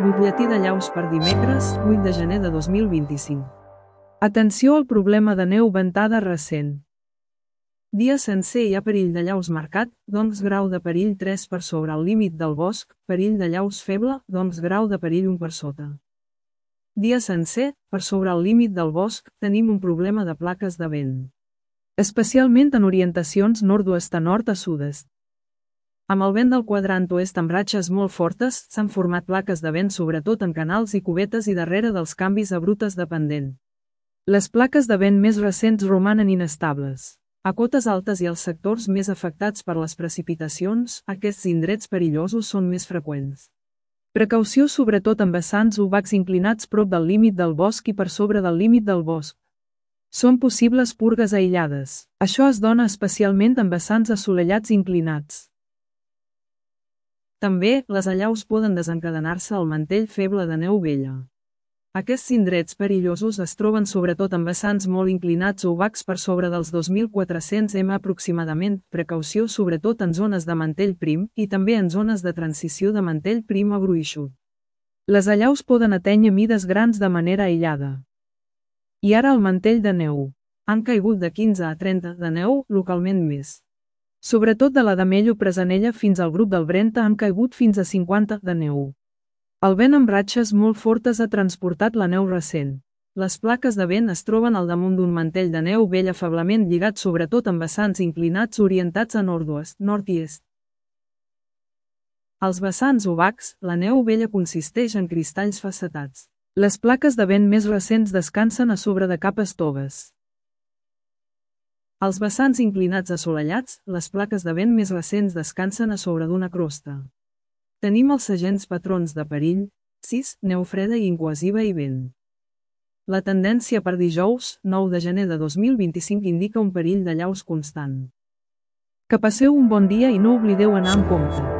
Butlletí de llaus per dimecres, 8 de gener de 2025. Atenció al problema de neu ventada recent. Dia sencer hi ha perill de llaus marcat, doncs grau de perill 3 per sobre el límit del bosc, perill de llaus feble, doncs grau de perill 1 per sota. Dia sencer, per sobre el límit del bosc, tenim un problema de plaques de vent. Especialment en orientacions nord-oest a nord a sud-est. Amb el vent del quadrant oest amb ratxes molt fortes, s'han format plaques de vent sobretot en canals i cubetes i darrere dels canvis a brutes de pendent. Les plaques de vent més recents romanen inestables. A cotes altes i als sectors més afectats per les precipitacions, aquests indrets perillosos són més freqüents. Precaució sobretot en vessants obacs inclinats prop del límit del bosc i per sobre del límit del bosc. Són possibles purgues aïllades. Això es dona especialment en vessants assolellats inclinats. També, les allaus poden desencadenar-se al mantell feble de neu vella. Aquests indrets perillosos es troben sobretot en vessants molt inclinats o obacs per sobre dels 2.400 m aproximadament, precaució sobretot en zones de mantell prim i també en zones de transició de mantell prim a gruixut. Les allaus poden atènyer mides grans de manera aïllada. I ara el mantell de neu. Han caigut de 15 a 30 de neu, localment més. Sobretot de la d'Amello Presanella fins al grup del Brenta han caigut fins a 50 de neu. El vent amb ratxes molt fortes ha transportat la neu recent. Les plaques de vent es troben al damunt d'un mantell de neu vella feblement lligat sobretot amb vessants inclinats orientats a nord-oest, nord i est. Als vessants obacs, la neu vella consisteix en cristalls facetats. Les plaques de vent més recents descansen a sobre de capes toves. Als vessants inclinats assolellats, les plaques de vent més recents descansen a sobre d'una crosta. Tenim els segents patrons de perill, 6, neu freda i incohesiva i vent. La tendència per dijous, 9 de gener de 2025 indica un perill de llaus constant. Que passeu un bon dia i no oblideu anar amb compte.